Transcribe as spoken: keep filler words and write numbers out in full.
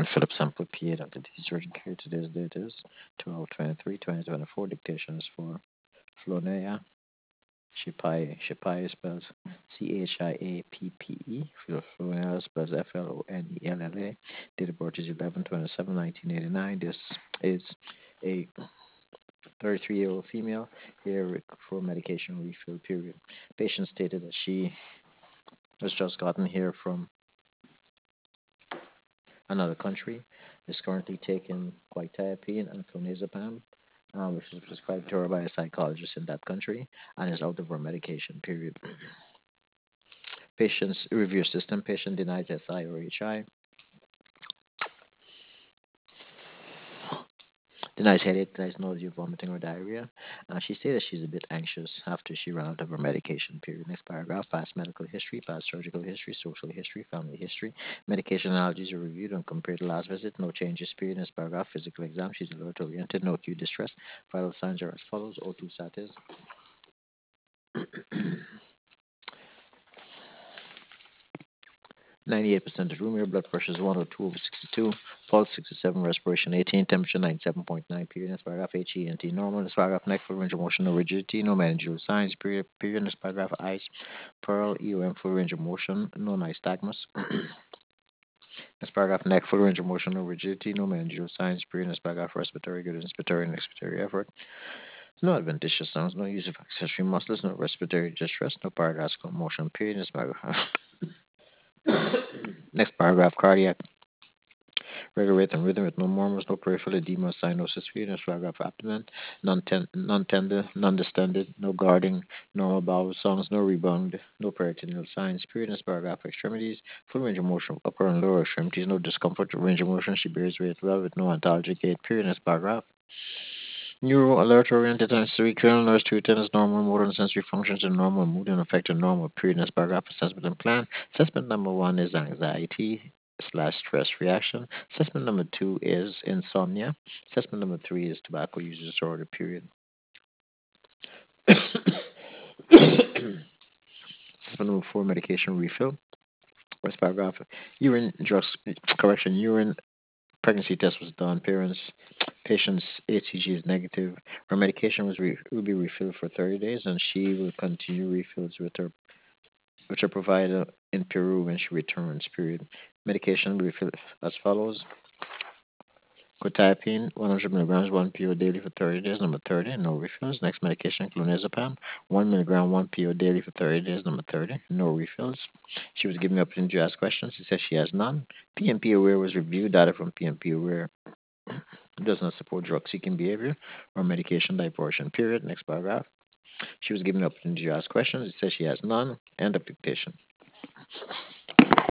Philip Sample, P A, Doctor T. Surgeon Care. Today's date is twelve twenty-three twenty twenty-four. Dictation is for Flonea Shipai. Shipai spells C H I A P P E. Flonea spells F L O N E L L A. Date of birth is eleven twenty-seven nineteen eighty-nine. This is a thirty-three year old female here for medication refill period. Patient stated that she has just gotten here from another country, is currently taking quetiapine and clonazepam, um, which is prescribed to her by a psychologist in that country, and is out of her medication period. Patient's review system: patient denies S I or H I, denies headache, denies nausea, vomiting, or diarrhea. Uh, she stated she's a bit anxious after she ran out of her medication period. Next paragraph: past medical history, past surgical history, social history, family history. Medication allergies are reviewed and compared to last visit. No changes period. Next paragraph: physical exam. She's alert oriented, no acute distress. Vital signs are as follows: O two status. ninety-eight percent of room air, blood pressure is one oh two over sixty-two, pulse sixty-seven, respiration eighteen, temperature ninety-seven point nine, period. Next paragraph: H E N T normal. Next paragraph: neck, full range of motion, no rigidity, no managerial signs, period. Period. Next paragraph: eyes, pearl, E O M, full range of motion, no nystagmus. Next paragraph: neck, full range of motion, no rigidity, no managerial signs, period. Next paragraph: respiratory, good inspiratory and expiratory effort. No adventitious sounds, no use of accessory muscles, no respiratory distress, no paradoxical motion, period. Next paragraph. Next paragraph: cardiac, regular rate and rhythm with no murmurs, no peripheral edema, cyanosis, feeding, paragraph: abdomen, non-tender, non-distended, no guarding, normal bowel sounds, no rebound, no peritoneal signs, period. Next paragraph: extremities, full range of motion, upper and lower extremities, no discomfort, range of motion, she bears weight well with no ontologic gait, period. Next paragraph: neuro, alert, oriented, and cerebral nerves to attend normal motor and sensory functions in normal mood and affected normal period. Next paragraph: assessment and plan. Assessment number one is anxiety slash stress reaction. Assessment number two is insomnia. Assessment number three is tobacco use disorder period. Assessment number four: medication refill. Next paragraph: urine drugs correction. Urine pregnancy test was done. Parents patient's A C G is negative. Her medication was re- will be refilled for thirty days, and she will continue refills with her which are provided in Peru when she returns. Period. Medication refill as follows: quetiapine, one hundred milligrams, one P O daily for thirty days. Number thirty, no refills. Next medication, clonazepam, one milligram, one P O daily for thirty days. Number thirty, no refills. She was given the opportunity to ask questions. She says she has none. P M P aware was reviewed. Data from P M P aware does not support drug seeking behavior or medication diversion. Period. Next paragraph. She was given the opportunity to ask questions. It says she has none. End of dictation.